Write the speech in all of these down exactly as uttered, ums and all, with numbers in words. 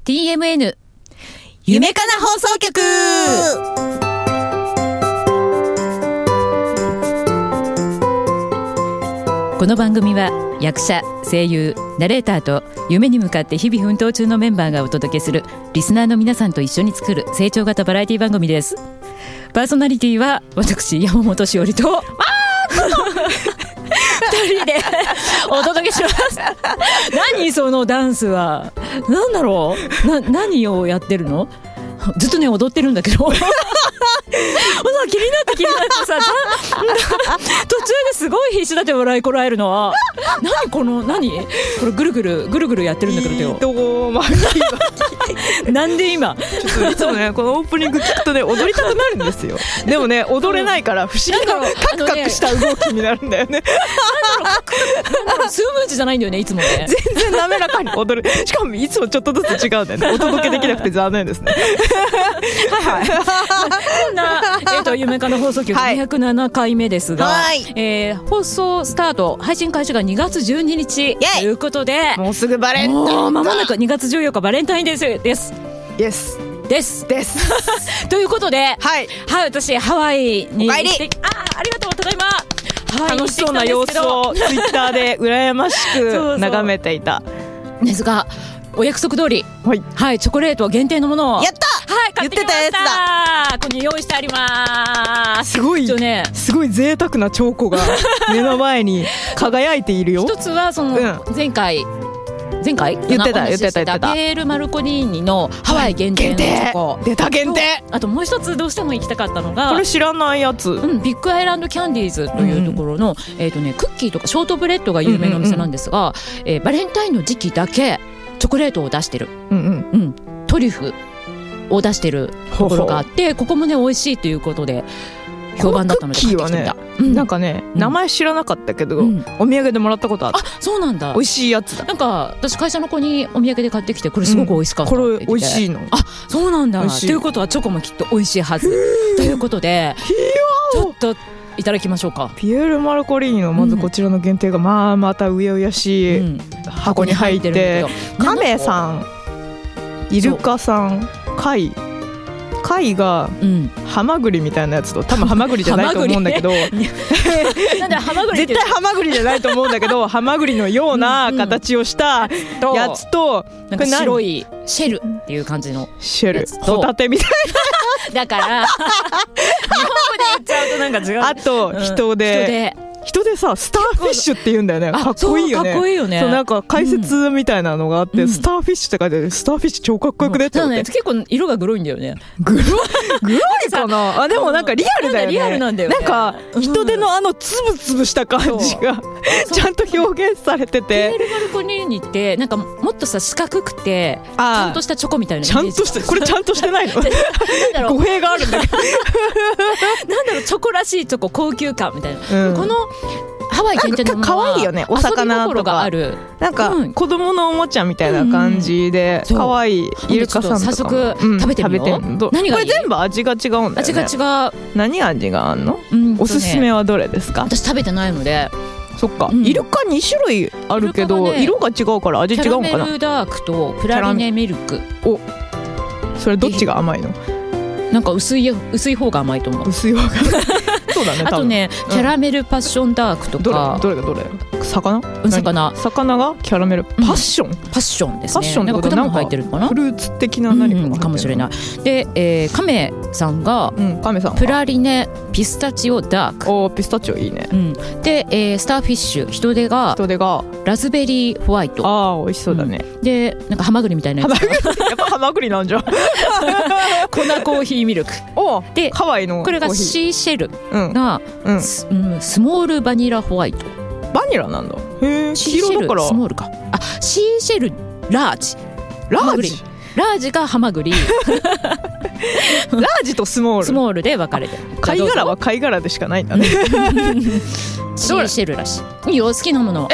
ティーエムエヌ夢かな放送局。 この番組は役者、声優、ナレーターと夢に向かって日々奮闘中のメンバーがお届けするリスナーの皆さんと一緒に作る成長型バラエティ番組です。パーソナリティは私山本しおりとふたりでお届けします。何そのダンスは。なんだろうな、何をやってるの。ずっとね踊ってるんだけど気になって気になってさ途中ですごい必死だって笑いこらえるのは何この何これぐるぐるぐるぐるやってるんだけどよ。 いいとまあなんで今ちょっといつもねこのオープニング聞くとね踊りたくなるんですよ。でもね踊れないから不思議なカクカクした動きになるんだよね。 スムーズじゃないんだよねいつもね。 全然滑らかに踊る。しかもいつもちょっとずつ違うんだよね。お届けできなくて残念ですね。 はいはい。こんな、えー、と夢かな放送局にひゃくななかいめですが、 はいえー、放送スタート配信開始がにがつじゅうににちということで、 もうすぐバレンタインだ。 もう間もなくにがつじゅうよっかバレンタインデーですイエスですですということで、 はいはい、私ハワイにお帰り行ってあありがとう、ただいま。ハワイに行楽ってきたんしそうな様ですけど子をツイッターで羨ましそうそうく眺めていたですが、お約束通り、 はいはい、チョコレート限定のものをやったはい、買ってきました。 言ってたやここに用意してあります。 すごい一応ね、 すごい贅沢なチョコが目の前に輝いているよ。 一つはそのうん前回、前回言ってたお話しして言ってた言ってたピエール・マルコリーニのハワイ限定のチョコ、 出た限定。 あともう一つどうしても行きたかったのがこれ知らないやつ。 うん、ビッグアイランドキャンディーズというところの、えーとね、クッキーとかショートブレッドが有名なお店なんですが、えーバレンタインの時期だけチョコレートを出してる、 うんうんうん、トリュフを出してるところがあって、ここもね美味しいということで評判だったので買ってきてみた。 このクッキーはね、 うん、 なんかね、 うん名前知らなかったけど、 うんお土産でもらったことある。 あ、そうなんだ。 美味しいやつだ。 なんか私会社の子にお土産で買ってきて、これすごく美味しかったって言って、 これ美味しいの。 あ、そうなんだ。 美味しいということはチョコもきっと美味しいはずということで、ちょっといただきましょうか。 ピエール・マルコリーニのまずこちらの限定が、まあまたうやうやしい、 うん、 箱に入ってるんだけど、 カメさん、イルカさん、貝貝がうん、 ハマグリみたいなやつと、多分ハマグリじゃないと思うんだけどなんでハマグリって絶対ハマグリじゃないと思うんだけどハマグリのような形をしたやつと、 なんか白いシェルっていう感じのシェルやつとホタテみたいだから日本語で言っちゃうとなんか違う。 なあとうん人で、人でさスターフィッシュって言うんだよね。かっこいいよね。 そうかっこいいよね。 そうなんか解説みたいなのがあって、 うんスターフィッシュって書いてある。スターフィッシュ超かっこよくねってただね、 思って、 結構色がグロいんだよね。 グログロいかなあ。でもなんかリアルだよね。 リアルなんだよね。 なんか人手のあのつぶつぶした感じがちゃんと表現されてピエーて、 ル・マルコリーニってなんかもっとさ四角くてちゃんとしたチョコみたいなイメージ。 ちゃんとしてこれちゃんとしてないのなんだろう語弊があるんだけどなんだろう、チョコらしいチョコ、高級感みたいな、 うんこのハワイ限定のもの可は愛いよね。お魚遊び心とかがある。 なんかうん子供のおもちゃみたいな感じでうん可愛いイルカさんとかも早速うん食べてみよう。 食べてみど何がいい？ これ全部味が違うんだよね。 味が違う。 何味があんの？ うんとねおすすめはどれですか？ 私食べてないので、 そっか、 うんイルカに種類あるけど、 イルカがね色が違うから味キャラメ違うのかな。 ルダークとプラリネミルク、 それどっちが甘いの？ なんか薄い薄い方が甘いと思う。 薄い方がそうだね。 あとね、 うんキャラメルパッションダークと多分か、 どれどれがどれ？魚？ 魚何魚がキャラメルパッション、 パッションですね。 パッションってなんことはか果物入ってるのかなフ。ルーツ的な何かが入ってるの、 うんかもしれない。で、えー、カメさんがうん、カメさんはプラリネピスタチオダーク、 おーピスタチオいいね。 うん、で、えー、スターフィッシュ人手が人手がラズベリーホワイトあー美味しそうだね。 で、なんかハマグリみたいなやつハマグリやっぱハマグリなんじゃん。 粉コーヒーミルクおで、 ハワイのこれがコーヒーシーシェルうんが、 うんスうんスモールバニラホワイト。 バニラなんだ。へえシーシェル黄色だからスモールか。あ、シーシェルラージラハマグリージラージがハマグリラージとスモールスモールで分かれてる。 貝殻は貝殻でしかないんだね。 シーシェルらしい。いいよ、好きなもの。 え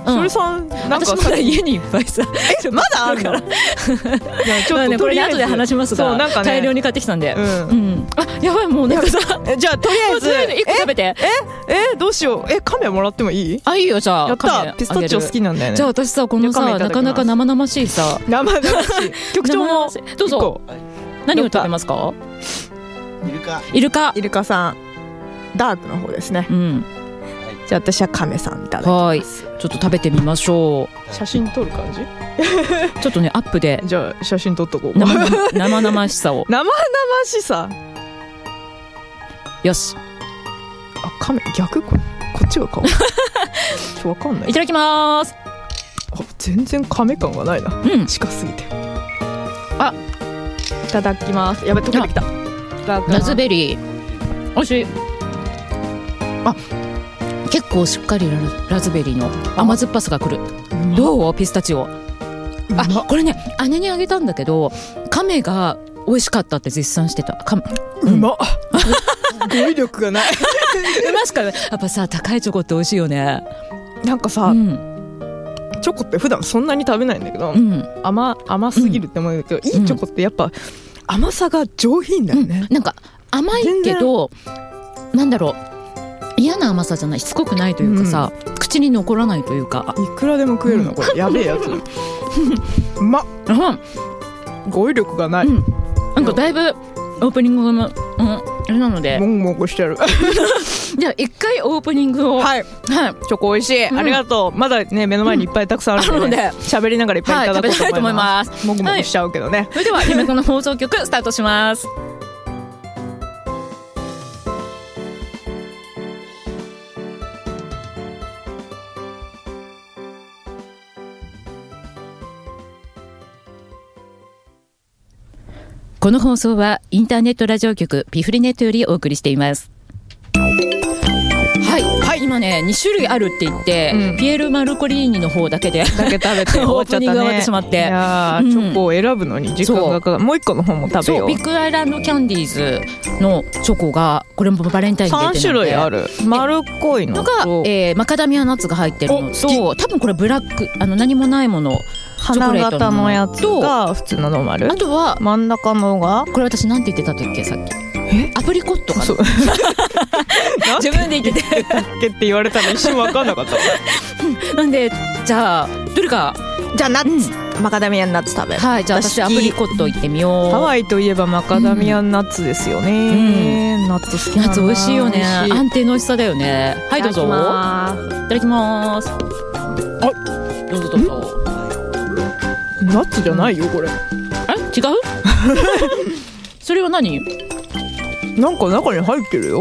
しおりさんなんか私まだ家にいっぱいさえまだあるからちょっとこれね後で話しますが、 そうなんかね大量に買ってきたんで、 うんうん、あやばいもうなんかさじゃあとりあえずいっこ食べてええどうしようえカメもらってもいいあいいよじゃあやったピスタチオ好きなんだよねじゃあ私さこのさなかなか生々しいさ生々しい局長もどうぞ何を食べますかイルカイルカイルカさんダークの方ですね、 うん、 じゃあ私はカメさんいただきます。 はいちょっと食べてみましょう写真撮る感じちょっとねアップでじゃあ写真撮っとこう生々生々しさを生々しさよしあカメ逆ここっちが顔ちょっとわかんないいただきますあ全然カメ感がないな、 うん、 近すぎてあいただきますやばい溶けてきたラズベリーおいしいあ結構しっかり ラ, ラズベリーの甘酸っぱさがくるどうピスタチオあこれね姉にあげたんだけどカメが美味しかったって絶賛してたカメうまっ語彙力がないうましかやっぱさ高いチョコって美味しいよねなんかさ、うん、チョコって普段そんなに食べないんだけど、うん、甘, 甘すぎるって思うんだけど、うん、いいチョコってやっぱ甘さが上品だよね、 うん、なんか甘いけどなんだろう嫌な甘さじゃないしつこくないというかさ、うん、口に残らないというかいくらでも食えるの、うん、これやべえやつうまっ、うん、語彙力がない、うん、 なんかだいぶオープニングが、うん、あれなのでもぐもぐしてるじゃあ一回オープニングをはい、はい、チョコ美味しい、うん、ありがとうまだね目の前にいっぱいたくさんあるので喋、うん、りながらいっぱいいただこうと思います、はい、もぐもぐしちゃうけどね、はい、 それでは夢子の放送局スタートしますこの放送はインターネットラジオ局ピフリネットよりお送りしています。はい、はい、今ねに種類あるって言って、うん、ピエール・マルコリーニの方だけでだけ食べて終わっちゃったね。オープニングが終わってしまって、いや、うん、チョコを選ぶのに時間がかかる。もう一個の方も食べよう。 そうビッグアイランドキャンディーズのチョコがこれもバレンタインデーでさん種類ある。丸っこいのが、えー、マカダミアナッツが入ってるのと多分これブラックあの何もないもの花形のやつが普通のノーマル。 あとは真ん中のがこれ私なんて言ってたっけさっきえアプリコットかな自分で言っててだっけって言われたら一瞬分かんなかったなんでじゃあどれかじゃあナッツ、うん、マカダミアンナッツ食べる。 はいじゃあ私アプリコット行ってみよう。 ハワイといえばマカダミアンナッツですよね、うん、ナッツ好きなんだ。 ナッツ美味しいよね。安定の美味しさだよね。はいどうぞいただきます。あどうぞどうぞ。 ナッツじゃないよこれ。 え違うそれは何なんか中に入ってるよ、うん、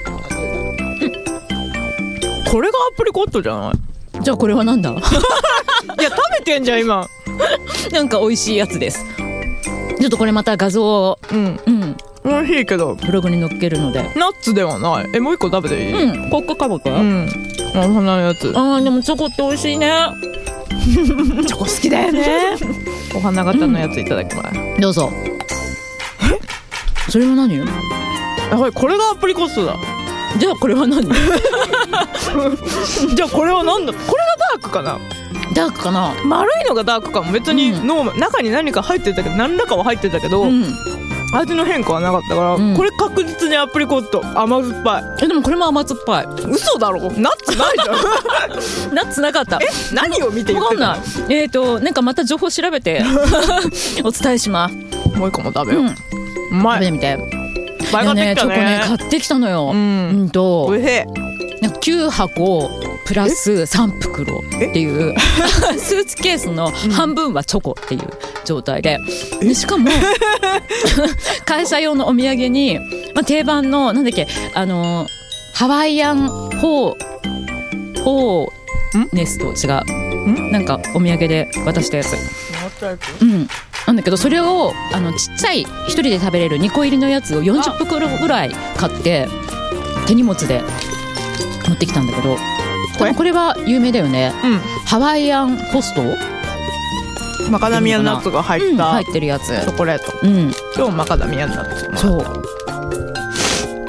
これがアプリコットじゃない。 じゃあこれはなんだいや食べてんじゃん今なんか美味しいやつです。ちょっとこれまた画像をうんうん美味しいけどブログに載っけるので。 ナッツではない。えもう一個食べていい。 うんコッカカボかうんあそんなやつ。 あでもチョコって美味しいねチョコ好きだよねお花形のやついただきます、 うん、どうぞ。えそれは何。 やばいこれがアプリコットだ。 じゃあこれは何じゃあこれは何だ。これがダークかな。 ダークかな。 丸いのがダークかも。別にノーマル、うん、中に何か入ってたけど何らかは入ってたけど、うん、味の変化はなかったから、うん、これ確実にアプリコット甘酸っぱい。 えでもこれも甘酸っぱい。 嘘だろナッツないじゃんナッツなかった。 え何を見て言ってたの。 わかんない。えーとなんかまた情報調べてお伝えします。 もう一個も食べよう、うん、うまい。 食べてみて。 いやね、 チョコね買ってきたのよ、うん、うんとおいしい。 なんかきゅうはこプラスさん袋っていうスーツケースの半分はチョコっていう状態で、でしかも会社用のお土産に、まあ、定番のなんだっけあのハワイアンホーホーネスト違うなんかお土産で渡したやつ、うんなんだけどそれをあのちっちゃい一人で食べれるにこ入りのやつをよんじゅっ袋ぐらい買って手荷物で持ってきたんだけどこれ、これは有名だよね、うん、ハワイアンホストマカダミアンナッツが入った、うん、 入ってるやつチョコレート、 うん、 今日マカダミアンナッツそう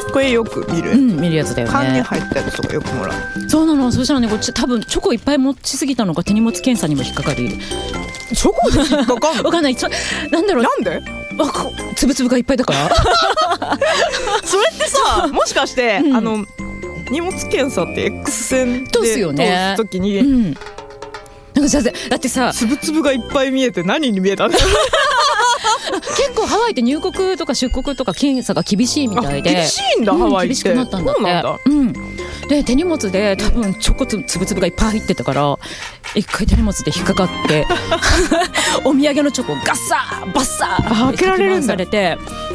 これよく見る、 うん、見るやつだよね。 缶に入ったやつとかよくもらう。 そうなの。そしたらね、こっち多分チョコいっぱい持ちすぎたのか手荷物検査にも引っかかり。 チョコで引っかかんの？ わかんない。なんだろう。 なんで？ つぶつぶがいっぱいだからそれってさ、もしかして、うん、あの荷物検査って X 線で通すときに、うん、 なんかだってさ、 つぶつぶがいっぱい見えて何に見えたんだ結構ハワイって入国とか出国とか検査が厳しいみたいで。 厳しいんだ、うん、ハワイって厳しくなったんだって。 そうなんだ、 うん、で手荷物で多分チョコつぶつぶがいっぱい入ってたから一回手荷物で引っかかってお土産のチョコガッサーバッサー開けられるんだされて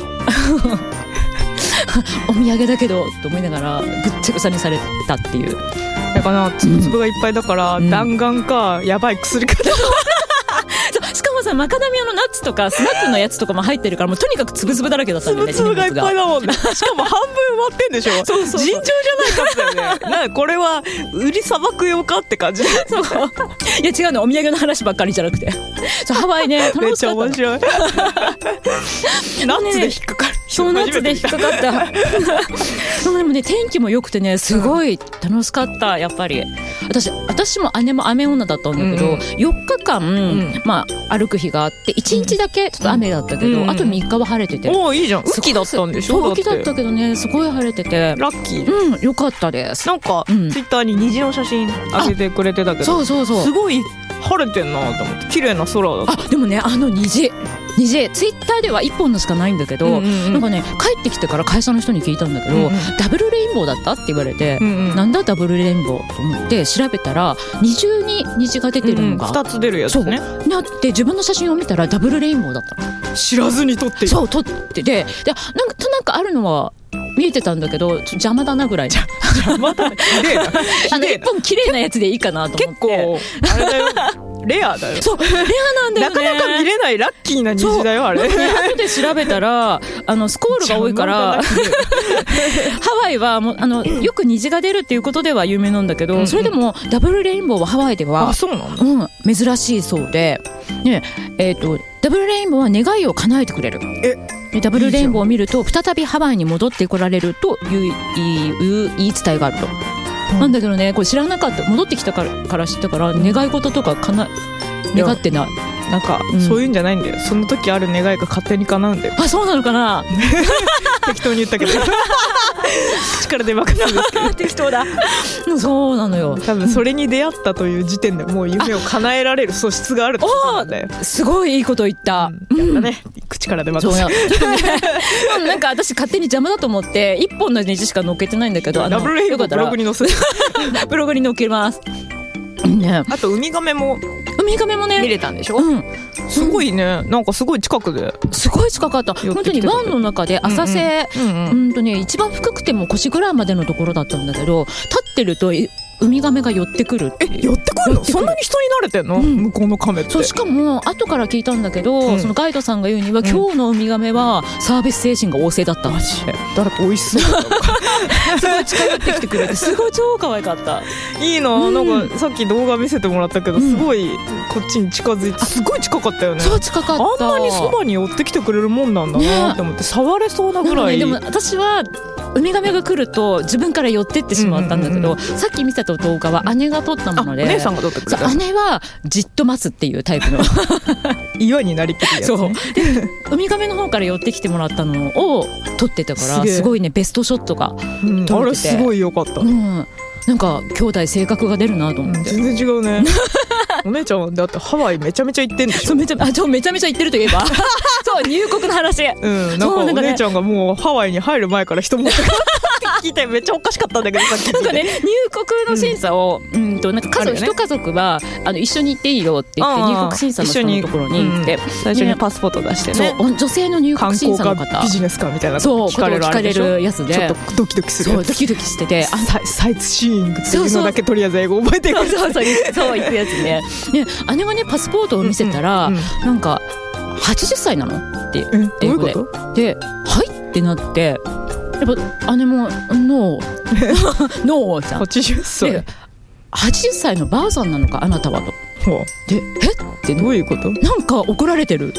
お土産だけどと思いながらぐっちゃぐちゃにされたっていう。 だからつぶつぶがいっぱいだから、うん、弾丸かやばい薬かしかもさ、マカダミアのナッツとかスナックのやつとかも入ってるからもうとにかくつぶつぶだらけだったんだよね。 つぶつぶがいっぱいだもんねしかも半分割ってんでしょそうそうそう、尋常じゃないかったよねなこれは売りさばく用かって感じそういや違うの、お土産の話ばっかりじゃなくてそうハワイね楽しかった。 めっちゃ面白いナッツで引っかかる、 そうナッツで引っかかったでもね天気も良くてねすごい楽しかった。やっぱり私私も姉も雨女だったんだけど、うん、よっかかん、うん、まあ歩く日があっていちにちだけちょっと雨だったけど、うん、あとみっかは晴れてて、 おーいいじゃん。雨季だったんでしょ。 雨季だったけどねすごい晴れててラッキー。 うん良かったです。 なんか、うん、ツイッターに虹の写真上げてくれてたけど、 そうそうそうすごい晴れてんなと思って綺麗な空だった。 あでもねあの虹虹ツイッターではいっぽんのしかないんだけど、うんうんうん、なんかね帰ってきてから会社の人に聞いたんだけど、うんうん、ダブルレインボーだったって言われて、うんうん、なんだダブルレインボーと思って調べたら二重に虹が出てるのが、 うんうん、ふたつ出るやつね。 そうなって自分の写真を見たらダブルレインボーだったの。 知らずに撮ってる。 そう撮ってででなんかなんかあるのは見えてたんだけどちょっと邪魔だなぐらい邪魔だな綺麗なあの一本綺麗なやつでいいかなと思って。 結構あれだよレアだよ。 そうレアなんだよね。 なかなか見れないラッキーな虹だよあれ。 ね、後で調べたらあのスコールが多いからハワイはもうあのよく虹が出るっていうことでは有名なんだけど、うんうん、それでもダブルレインボーはハワイではあそうなの、 うん、珍しいそうで、ねえー、とダブルレインボーは願いを叶えてくれる。えダブルレインボーを見ると再びハワイに戻ってこられるという言い伝えがあると。なんだけどねこれ知らなかった。戻ってきたから、から知ったから願い事とかかな願ってない。 なんか、うん、そういうんじゃないんだよ。その時ある願いが勝手に叶うんだよ。 あそうなのかな適当に言ったけど口から出まくるんですけど適当だそうなのよ。 多分それに出会ったという時点でもう夢を叶えられる素質があるってことなんだよ。 すごいいいこと言った、 うん、やったね、うん、口から出まくるそうねなんか私勝手に邪魔だと思って一本の虹しか載っけてないんだけど、あのダブルレインボーブログに載せるブログに載っけますね、 あとウミガメもウミガメもね見れたんでしょ、うん、すごいね、なんかすごい近くですごい近かった。本当に湾の中で浅瀬、うんうんうんとね、一番深くても腰ぐらいまでのところだったんだけど立ってるとウミガメが寄ってくるっていう。 え寄ってくるの？そんなに人に慣れてんの、うん、向こうのカメって。 そうしかも後から聞いたんだけど、うん、そのガイドさんが言うには、うん、今日のウミガメはサービス精神が旺盛だった。 マジで誰か美味しそうだったすごい近寄ってきてくれてすごい超可愛かった。 いいな、うん、なんかさっき動画見せてもらったけど、うん、すごいこっちに近づいてすごい近かったよね。 そう近かった。 あんなにそばに寄ってきてくれるもんなんだなって思って、ね、触れそうなぐらい。 でも、ね、でも私はウミガメが来ると自分から寄ってってしまったんだけど、うんうんうん、さっき見せた動画は姉が撮ったもので、 お姉さんが撮ってくれた。 姉はじっと待つっていうタイプの岩になりきるやつ、ね、 そうでウミガメの方から寄ってきてもらったのを撮ってたから す, すごいねベストショットが撮れてて、うん、あれすごい良かった、うん、 なんか兄弟性格が出るなと思って、 うん、全然違うねお姉ちゃんだってハワイめちゃめちゃ行ってんでしょ。 そうめちゃあちょめちゃめちゃ行ってるといえばそう入国の話、 うん、なんかお姉ちゃんがもうハワイに入る前から人持ってくる聞いてめっちゃおかしかったんだけどさっきなんかね入国の審査を、うん、うんとなんか家族、ね、一家族はあの一緒に行っていいよって言って入国審査の人のところに行って、うん、 最初にパスポート出してね、 そう女性の入国審査の方観光かビジネスかみたいなそう聞かれる、聞かれるやつでちょっとドキドキするやつ。 そうドキドキしててあサイ、サイツシーイングっていうのだけとりあえず英語覚えてる。 そうそうそうそう行くやつね。ね姉がねパスポートを見せたら、うんうん、なんかはちじゅっさいなのって英語でどういうことではいってなってやっぱ姉もノーノーじゃん。 はちじゅっさいではちじゅっさいのばあさんなのかあなたはと。でえってどういうこと？ なんか怒られてる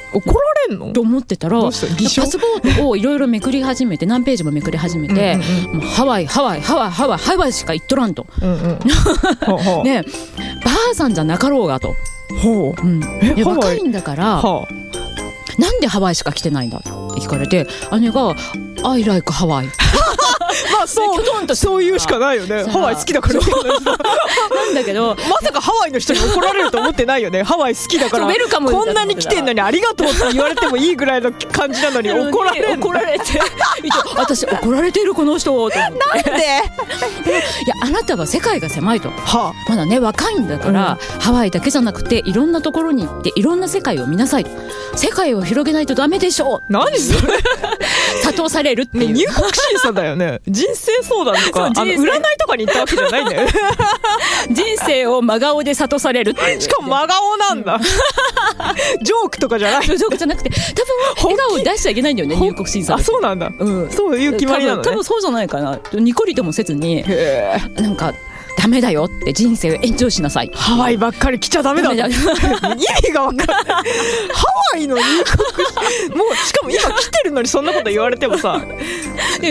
怒られんのと思ってたら、 どうパした偽証スポートをいろいろめくり始めて何ページもめくり始めて、 うんうんうん、 もうハワイハワイハワイハワイハワイしか行っとらんと、 うんうんほうほうね、ばあさんじゃなかろうがと、 ほう、 うん、でハワイ若いんだから、 はあ、 なんでハワイしか来てないんだって聞かれて、姉が「I like ハワイ」 まあそうそういうしかないよね。ハワイ好きだからなんだけど、 まさかハワイの人に怒られると思ってないよね。ハワイ好きだからウェルカムこんなに来てんのにありがとうって言われてもいいぐらいの感じなのに怒られる怒られて私怒られてるこの人と思ってなんでいやあなたは世界が狭いと、はあ、まだね若いんだから、うん、ハワイだけじゃなくていろんなところに行っていろんな世界を見なさい、世界を広げないとダメでしょう。 何それ諭されるっていう、 ね、入国審査だよね。人生相談とかあの占いとかに行ったわけじゃないんだよ人生を真顔で諭されるっていう。 しかも真顔なんだ、うん、ジョークとかじゃない。 ジョークじゃなくて多分笑顔を出しちゃいけないんだよね、入国審査で。 あ、そうなんだ、うん、そういう決まりなのね。 多分、多分そうじゃないかな。ニコリともせずになんかダメだよって、人生を延長しなさい、 ハワイばっかり来ちゃダメだ意味が分かんないハワイの入国もうしかも今来てるのにそんなこと言われてもさっていう、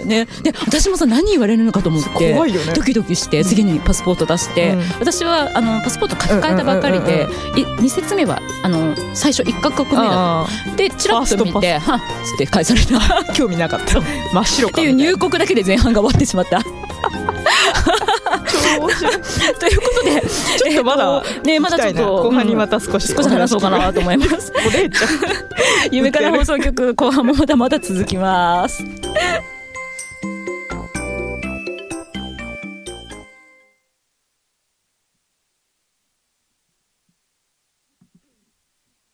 ね、で私もさ何言われるのかと思って怖いよね。 ドキドキして次にパスポート出して、うん、私はあのパスポート書き換えたばかりで、に節目はあの最初いっカ国目だったでチラッと見てはっつって返された興味なかった真っ白かっていう入国だけで前半が終わってしまった超面白いということでちょっとまだ、 えーね、まだちょっと後半にまた少し、 うん、少し話そうかなと思いますお姉ちゃん夢から放送局後半もまだまだ続きます